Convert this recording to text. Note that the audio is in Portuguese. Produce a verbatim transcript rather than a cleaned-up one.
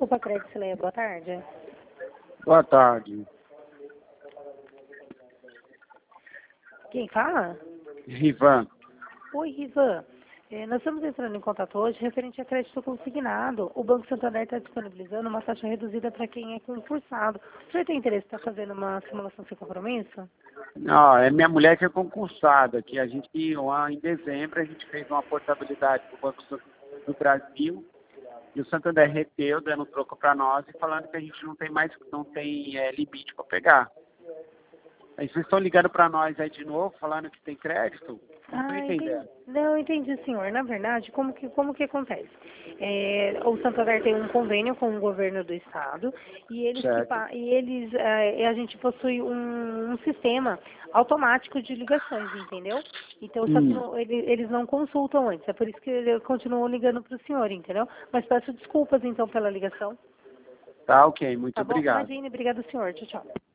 Desculpa, Credicileia, boa tarde. Boa tarde. Quem fala? Rivan. Oi, Rivan. É, nós estamos entrando em contato hoje referente a crédito consignado. O Banco Santander está disponibilizando uma taxa reduzida para quem é concursado. O senhor tem interesse em estar fazendo uma simulação sem compromisso? Não, é minha mulher que é concursada, que a gente, lá em dezembro, a gente fez uma portabilidade para o Banco do Brasil e o Santander reteu, dando troco para nós e falando que a gente não tem mais, não tem é, limite para pegar. Aí vocês estão ligando para nós aí de novo, falando que tem crédito? Não estou Ah, entendi. entendendo. Não, entendi, senhor. Na verdade, como que, como que acontece? É, o Santander tem um convênio com o governo do estado e eles, que, Certo. pa- e eles é, a gente possui um, um sistema automático de ligações, entendeu? Então, só que Hum. não, ele- eles não consultam antes, é por isso que ele continuou ligando para o senhor, entendeu? Mas peço desculpas, então, pela ligação. Tá ok, muito Tá bom? obrigado. Imagine, obrigado, senhor. Tchau, tchau.